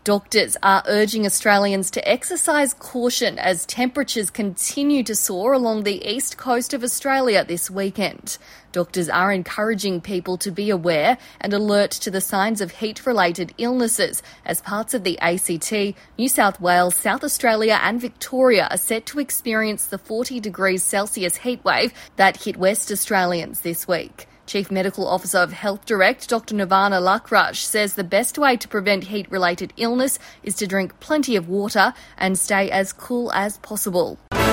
Doctors are urging Australians to exercise caution as temperatures continue to soar along the east coast of Australia this weekend. Doctors are encouraging people to be aware and alert to the signs of heat-related illnesses as parts of the ACT, New South Wales, South Australia and Victoria are set to experience the 40 degrees Celsius heatwave that hit West Australians this week. Chief Medical Officer of Health Direct, Dr Nirvana Lakrush, says the best way to prevent heat-related illness is to drink plenty of water and stay as cool as possible.